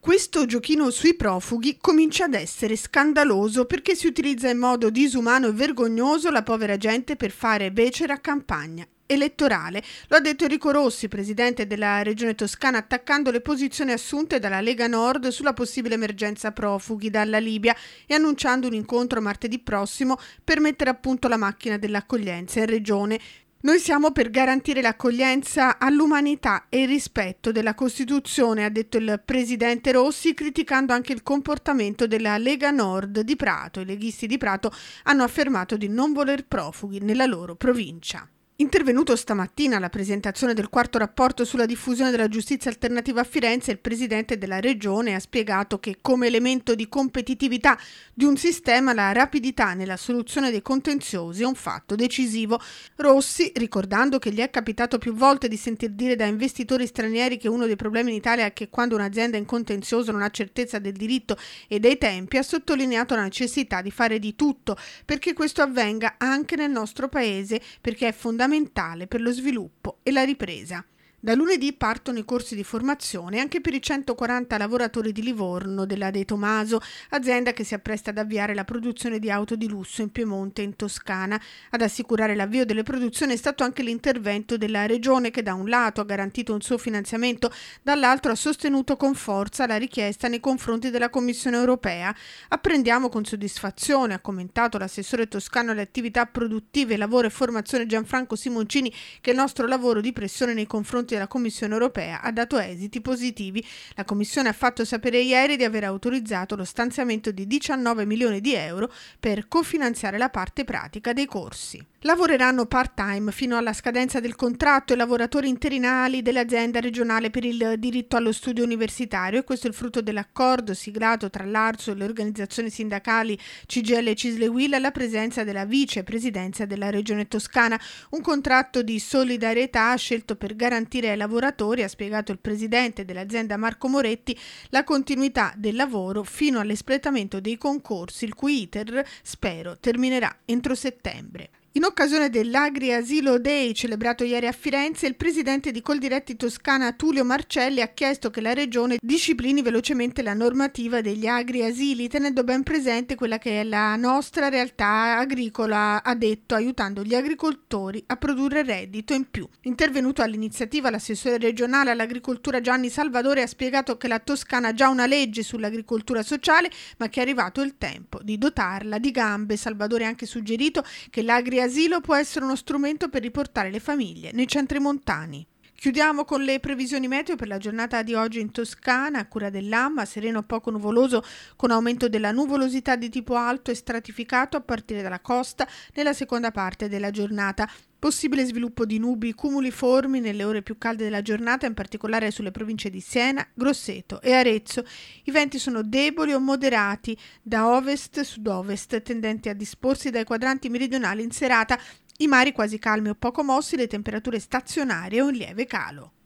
Questo giochino sui profughi comincia ad essere scandaloso perché si utilizza in modo disumano e vergognoso la povera gente per fare becera campagna elettorale. Lo ha detto Enrico Rossi, presidente della Regione Toscana, attaccando le posizioni assunte dalla Lega Nord sulla possibile emergenza profughi dalla Libia e annunciando un incontro martedì prossimo per mettere a punto la macchina dell'accoglienza in regione. Noi siamo per garantire l'accoglienza all'umanità e il rispetto della Costituzione, ha detto il presidente Rossi, criticando anche il comportamento della Lega Nord di Prato. I leghisti di Prato hanno affermato di non voler profughi nella loro provincia. Intervenuto stamattina alla presentazione del quarto rapporto sulla diffusione della giustizia alternativa a Firenze, il presidente della regione ha spiegato che come elemento di competitività di un sistema la rapidità nella soluzione dei contenziosi è un fatto decisivo. Rossi, ricordando che gli è capitato più volte di sentir dire da investitori stranieri che uno dei problemi in Italia è che quando un'azienda è in contenzioso non ha certezza del diritto e dei tempi, ha sottolineato la necessità di fare di tutto perché questo avvenga anche nel nostro paese, perché è fondamentale per lo sviluppo e la ripresa. Da lunedì partono i corsi di formazione anche per i 140 lavoratori di Livorno della De Tomaso, azienda che si appresta ad avviare la produzione di auto di lusso in Piemonte e in Toscana. Ad assicurare l'avvio delle produzioni è stato anche l'intervento della Regione che da un lato ha garantito un suo finanziamento, dall'altro ha sostenuto con forza la richiesta nei confronti della Commissione europea. Apprendiamo con soddisfazione, ha commentato l'assessore toscano alle attività produttive, lavoro e formazione Gianfranco Simoncini, che il nostro lavoro di pressione nei confronti della Commissione europea ha dato esiti positivi. La Commissione ha fatto sapere ieri di aver autorizzato lo stanziamento di 19 milioni di euro per cofinanziare la parte pratica dei corsi. Lavoreranno part-time fino alla scadenza del contratto i lavoratori interinali dell'azienda regionale per il diritto allo studio universitario, e questo è il frutto dell'accordo siglato tra l'ARSU e le organizzazioni sindacali CGIL e CISL e UIL alla presenza della vicepresidenza della Regione Toscana. Un contratto di solidarietà scelto per garantire ai lavoratori, ha spiegato il presidente dell'azienda Marco Moretti, la continuità del lavoro fino all'espletamento dei concorsi, il cui iter, spero, terminerà entro settembre. In occasione dell'Agri Asilo Day celebrato ieri a Firenze, il presidente di Coldiretti Toscana Tullio Marcelli ha chiesto che la regione disciplini velocemente la normativa degli agri asili, tenendo ben presente quella che è la nostra realtà agricola, ha detto, aiutando gli agricoltori a produrre reddito in più. Intervenuto all'iniziativa l'assessore regionale all'agricoltura Gianni Salvadore ha spiegato che la Toscana ha già una legge sull'agricoltura sociale, ma che è arrivato il tempo di dotarla di gambe. Salvadore ha anche suggerito che l'agri asilo può essere uno strumento per riportare le famiglie nei centri montani. Chiudiamo con le previsioni meteo per la giornata di oggi in Toscana, a cura dell'AMA, sereno poco nuvoloso con aumento della nuvolosità di tipo alto e stratificato a partire dalla costa nella seconda parte della giornata. Possibile sviluppo di nubi cumuliformi nelle ore più calde della giornata, in particolare sulle province di Siena, Grosseto e Arezzo. I venti sono deboli o moderati da ovest-sud-ovest, tendenti a disporsi dai quadranti meridionali in serata. I mari quasi calmi o poco mossi, le temperature stazionarie o in lieve calo.